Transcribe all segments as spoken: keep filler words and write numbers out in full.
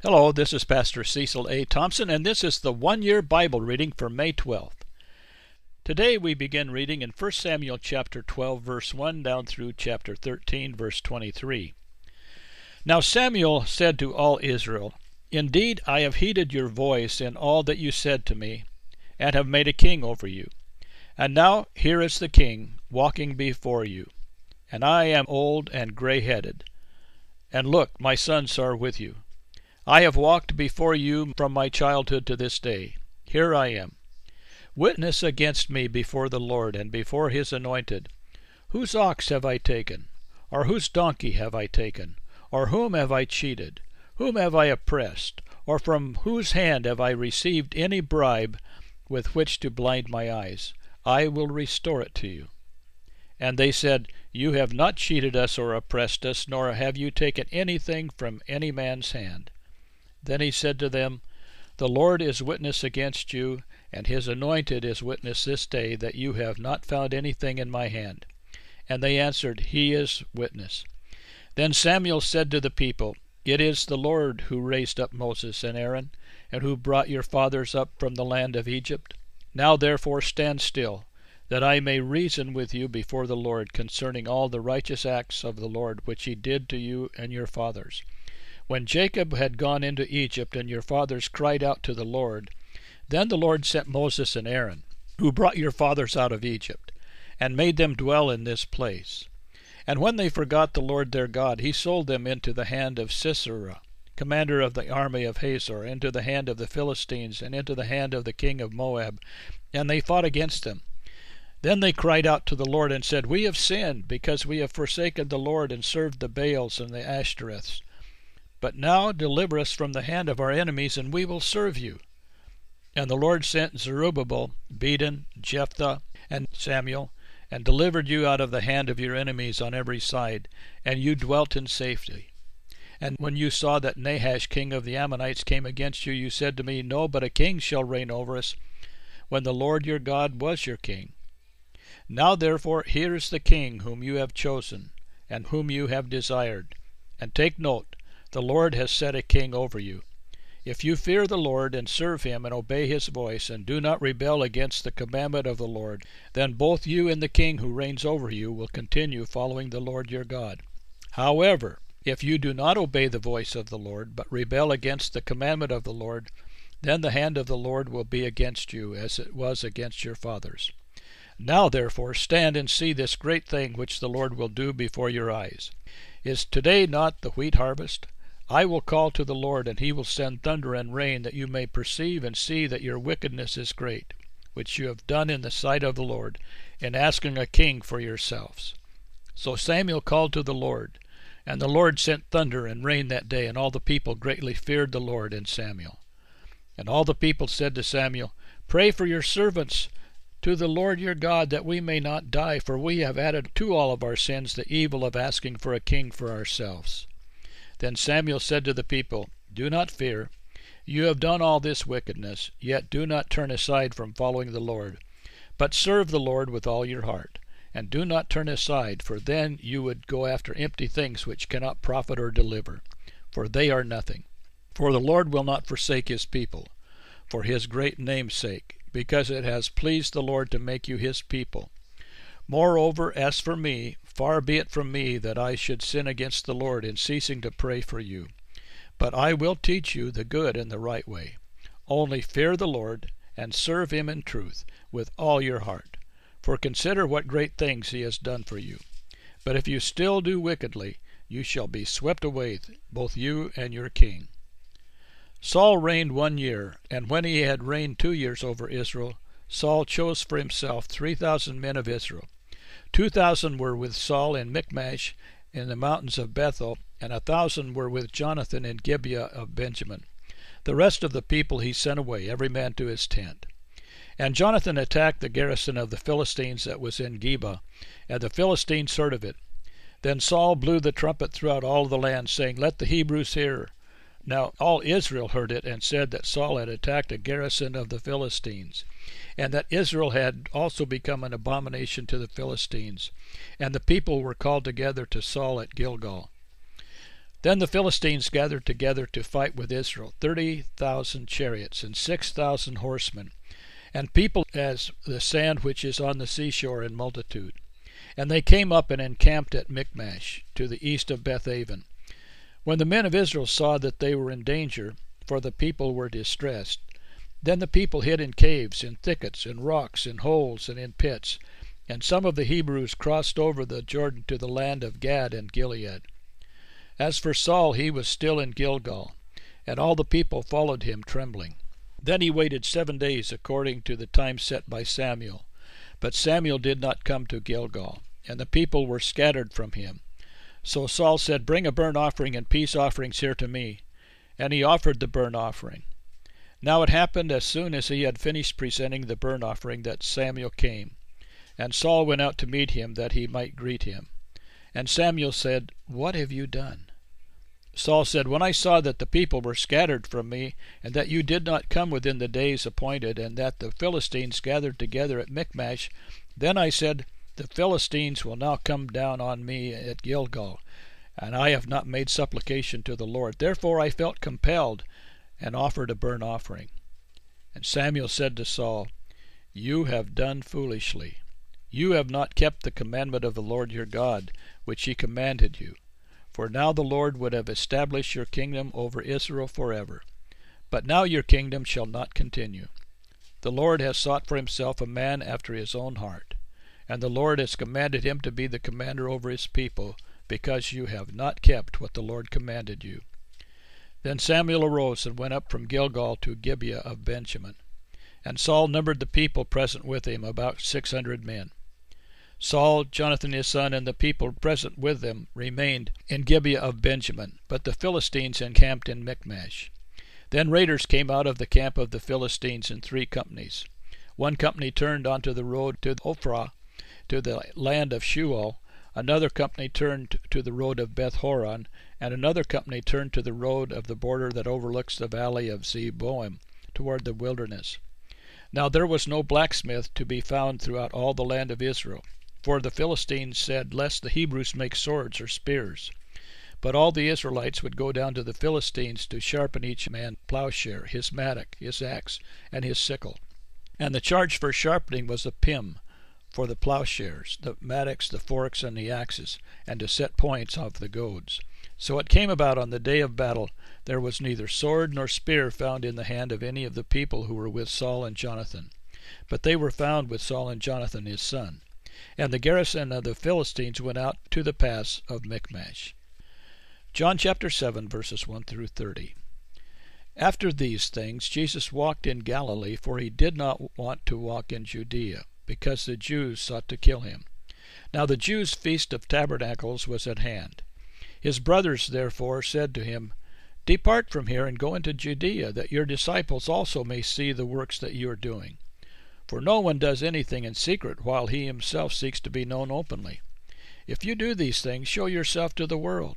Hello, this is Pastor Cecil A. Thompson, and this is the one-year Bible reading for May twelfth. Today we begin reading in First Samuel chapter twelve, verse one, down through chapter thirteen, verse twenty-three. Now Samuel said to all Israel, Indeed, I have heeded your voice in all that you said to me, and have made a king over you. And now here is the king walking before you, and I am old and gray-headed. And look, my sons are with you. I have walked before you from my childhood to this day. Here I am. Witness against me before the Lord and before his anointed. Whose ox have I taken? Or whose donkey have I taken? Or whom have I cheated? Whom have I oppressed? Or from whose hand have I received any bribe with which to blind my eyes? I will restore it to you. And they said, You have not cheated us or oppressed us, nor have you taken anything from any man's hand. Then he said to them, The Lord is witness against you, and his anointed is witness this day, that you have not found anything in my hand. And they answered, He is witness. Then Samuel said to the people, It is the Lord who raised up Moses and Aaron, and who brought your fathers up from the land of Egypt. Now therefore stand still, that I may reason with you before the Lord concerning all the righteous acts of the Lord which he did to you and your fathers. When Jacob had gone into Egypt, and your fathers cried out to the Lord, then the Lord sent Moses and Aaron, who brought your fathers out of Egypt, and made them dwell in this place. And when they forgot the Lord their God, he sold them into the hand of Sisera, commander of the army of Hazor, into the hand of the Philistines, and into the hand of the king of Moab, and they fought against them. Then they cried out to the Lord and said, We have sinned, because we have forsaken the Lord and served the Baals and the Ashtoreths. But now deliver us from the hand of our enemies, and we will serve you. And the Lord sent Zerubbabel, Beden, Jephthah, and Samuel, and delivered you out of the hand of your enemies on every side, and you dwelt in safety. And when you saw that Nahash king of the Ammonites came against you, you said to me, No, but a king shall reign over us, when the Lord your God was your king. Now therefore here is the king whom you have chosen, and whom you have desired. And take note, the Lord has set a king over you. If you fear the Lord and serve him and obey his voice, and do not rebel against the commandment of the Lord, then both you and the king who reigns over you will continue following the Lord your God. However, if you do not obey the voice of the Lord, but rebel against the commandment of the Lord, then the hand of the Lord will be against you, as it was against your fathers. Now therefore stand and see this great thing which the Lord will do before your eyes. Is today not the wheat harvest? I will call to the Lord, and he will send thunder and rain, that you may perceive and see that your wickedness is great, which you have done in the sight of the Lord, in asking a king for yourselves. So Samuel called to the Lord, and the Lord sent thunder and rain that day, and all the people greatly feared the Lord and Samuel. And all the people said to Samuel, Pray for your servants to the Lord your God, that we may not die, for we have added to all of our sins the evil of asking for a king for ourselves. Then Samuel said to the people, Do not fear. You have done all this wickedness, yet do not turn aside from following the Lord, but serve the Lord with all your heart. And do not turn aside, for then you would go after empty things which cannot profit or deliver, for they are nothing. For the Lord will not forsake his people, for his great name's sake, because it has pleased the Lord to make you his people. Moreover, as for me, far be it from me that I should sin against the Lord in ceasing to pray for you. But I will teach you the good and the right way. Only fear the Lord, and serve him in truth, with all your heart. For consider what great things he has done for you. But if you still do wickedly, you shall be swept away, both you and your king. Saul reigned one year, and when he had reigned two years over Israel, Saul chose for himself three thousand men of Israel. Two thousand were with Saul in Michmash in the mountains of Bethel, and a thousand were with Jonathan in Gibeah of Benjamin. The rest of the people he sent away, every man to his tent. And Jonathan attacked the garrison of the Philistines that was in Geba, and the Philistines heard of it. Then Saul blew the trumpet throughout all the land, saying, Let the Hebrews hear. Now all Israel heard it, and said that Saul had attacked a garrison of the Philistines, and that Israel had also become an abomination to the Philistines. And the people were called together to Saul at Gilgal. Then the Philistines gathered together to fight with Israel, thirty thousand chariots and six thousand horsemen, and people as the sand which is on the seashore in multitude. And they came up and encamped at Michmash, to the east of Bethaven. When the men of Israel saw that they were in danger, for the people were distressed, then the people hid in caves, in thickets, in rocks, in holes, and in pits. And some of the Hebrews crossed over the Jordan to the land of Gad and Gilead. As for Saul, he was still in Gilgal, and all the people followed him trembling. Then he waited seven days according to the time set by Samuel. But Samuel did not come to Gilgal, and the people were scattered from him. So Saul said, Bring a burnt offering and peace offerings here to me. And he offered the burnt offering. Now it happened as soon as he had finished presenting the burnt offering that Samuel came. And Saul went out to meet him, that he might greet him. And Samuel said, What have you done? Saul said, When I saw that the people were scattered from me, and that you did not come within the days appointed, and that the Philistines gathered together at Michmash, then I said, The Philistines will now come down on me at Gilgal, and I have not made supplication to the Lord. Therefore I felt compelled, and offered a burnt offering. And Samuel said to Saul, You have done foolishly. You have not kept the commandment of the Lord your God, which he commanded you. For now the Lord would have established your kingdom over Israel forever. But now your kingdom shall not continue. The Lord has sought for himself a man after his own heart, and the Lord has commanded him to be the commander over his people, because you have not kept what the Lord commanded you. Then Samuel arose and went up from Gilgal to Gibeah of Benjamin. And Saul numbered the people present with him, about six hundred men. Saul, Jonathan his son, and the people present with them remained in Gibeah of Benjamin, but the Philistines encamped in Michmash. Then raiders came out of the camp of the Philistines in three companies. One company turned onto the road to Ophrah, to the land of Shual. Another company turned to the road of Beth-horon, and another company turned to the road of the border that overlooks the valley of Zeboim, toward the wilderness. Now there was no blacksmith to be found throughout all the land of Israel, for the Philistines said, Lest the Hebrews make swords or spears. But all the Israelites would go down to the Philistines to sharpen each man plowshare, his mattock, his axe, and his sickle. And the charge for sharpening was a pim, for the plowshares, the mattocks, the forks, and the axes, and to set points of the goads. So it came about on the day of battle, there was neither sword nor spear found in the hand of any of the people who were with Saul and Jonathan, but they were found with Saul and Jonathan his son. And the garrison of the Philistines went out to the pass of Michmash. John chapter seven, verses one through thirty. After these things Jesus walked in Galilee, for he did not want to walk in Judea, because the Jews sought to kill him. Now the Jews' feast of tabernacles was at hand. His brothers therefore said to him, Depart from here and go into Judea, that your disciples also may see the works that you are doing. For no one does anything in secret, while he himself seeks to be known openly. If you do these things, show yourself to the world.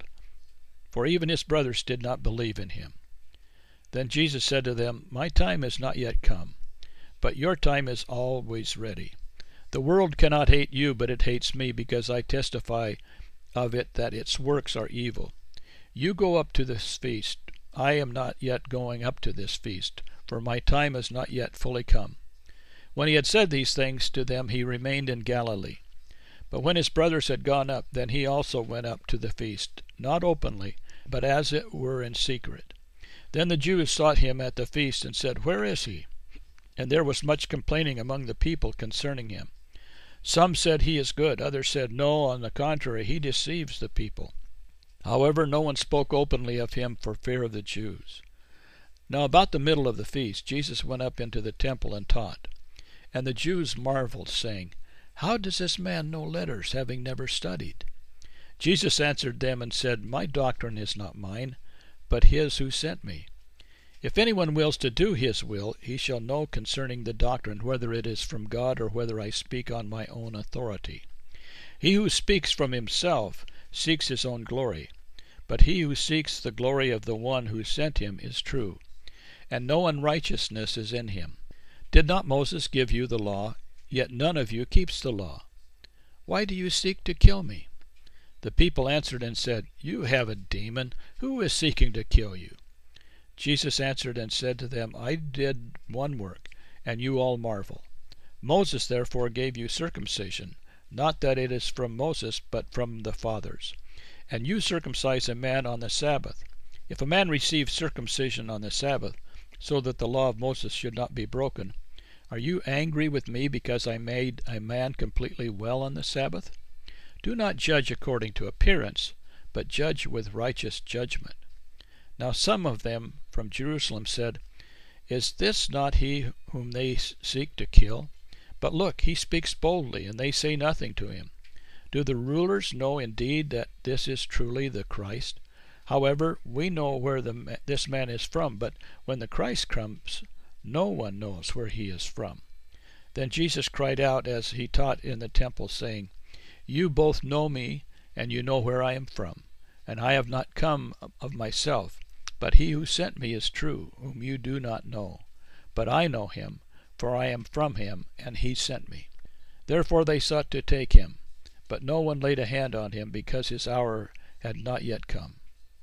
For even his brothers did not believe in him. Then Jesus said to them, My time is not yet come, but your time is always ready. The world cannot hate you, but it hates me, because I testify of it that its works are evil. You go up to this feast. I am not yet going up to this feast, for my time is not yet fully come. When he had said these things to them, he remained in Galilee. But when his brothers had gone up, then he also went up to the feast, not openly, but as it were in secret. Then the Jews sought him at the feast, and said, Where is he? And there was much complaining among the people concerning him. Some said, He is good. Others said, No, on the contrary, he deceives the people. However, no one spoke openly of him for fear of the Jews. Now about the middle of the feast, Jesus went up into the temple and taught. And the Jews marveled, saying, How does this man know letters, having never studied? Jesus answered them and said, My doctrine is not mine, but his who sent me. If anyone wills to do his will, he shall know concerning the doctrine, whether it is from God or whether I speak on my own authority. He who speaks from himself seeks his own glory, but he who seeks the glory of the one who sent him is true, and no unrighteousness is in him. Did not Moses give you the law? Yet none of you keeps the law. Why do you seek to kill me? The people answered and said, You have a demon. Who is seeking to kill you? Jesus answered and said to them, I did one work, and you all marvel. Moses therefore gave you circumcision, not that it is from Moses, but from the fathers. And you circumcise a man on the Sabbath. If a man receives circumcision on the Sabbath, so that the law of Moses should not be broken, are you angry with me because I made a man completely well on the Sabbath? Do not judge according to appearance, but judge with righteous judgment. Now some of them from Jerusalem said, Is this not he whom they seek to kill? But look, he speaks boldly, and they say nothing to him. Do the rulers know indeed that this is truly the Christ? However, we know where the, this man is from, but when the Christ comes, no one knows where he is from. Then Jesus cried out as he taught in the temple, saying, You both know me, and you know where I am from. And I have not come of myself, but he who sent me is true, whom you do not know. But I know him, for I am from him, and he sent me. Therefore they sought to take him, but no one laid a hand on him, because his hour had not yet come.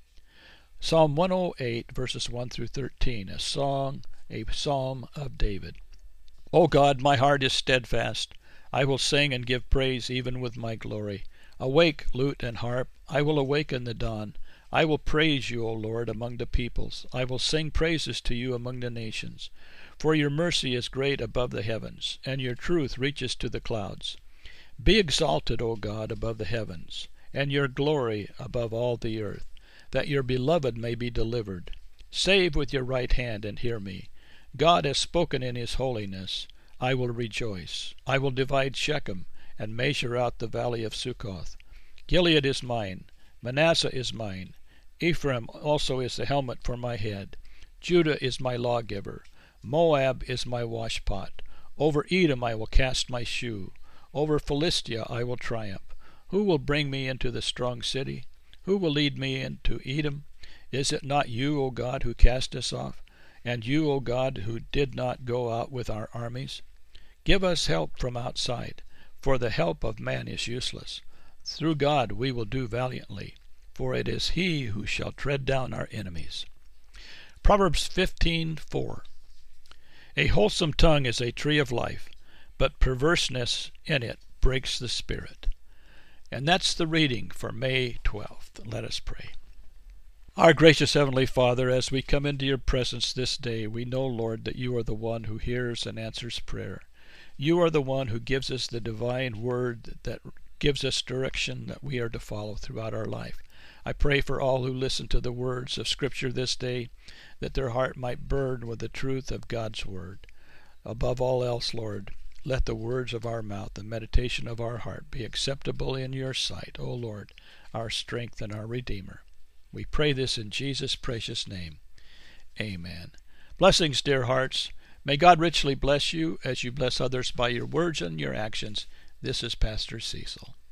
Psalm one oh eight, verses one through thirteen, a song, a psalm of David. O God, my heart is steadfast. I will sing and give praise even with my glory. Awake, lute and harp. I will awaken the dawn. I will praise you, O Lord, among the peoples. I will sing praises to you among the nations. For your mercy is great above the heavens, and your truth reaches to the clouds. Be exalted, O God, above the heavens, and your glory above all the earth, that your beloved may be delivered. Save with your right hand and hear me. God has spoken in his holiness. I will rejoice. I will divide Shechem and measure out the valley of Succoth. Gilead is mine. Manasseh is mine. Ephraim also is the helmet for my head. Judah is my lawgiver. Moab is my washpot. Over Edom I will cast my shoe. Over Philistia I will triumph. Who will bring me into the strong city? Who will lead me into Edom? Is it not you, O God, who cast us off? And you, O God, who did not go out with our armies? Give us help from outside, for the help of man is useless. Through God we will do valiantly, for it is he who shall tread down our enemies. Proverbs fifteen four. A wholesome tongue is a tree of life, but perverseness in it breaks the spirit. And that's the reading for May twelfth. Let us pray. Our gracious Heavenly Father, as we come into your presence this day, we know, Lord, that you are the one who hears and answers prayer. You are the one who gives us the divine word that gives us direction that we are to follow throughout our life. I pray for all who listen to the words of Scripture this day, that their heart might burn with the truth of God's word. Above all else, Lord, let the words of our mouth, the meditation of our heart, be acceptable in your sight, O Lord, our strength and our Redeemer. We pray this in Jesus' precious name. Amen. Blessings, dear hearts. May God richly bless you as you bless others by your words and your actions. This is Pastor Cecil.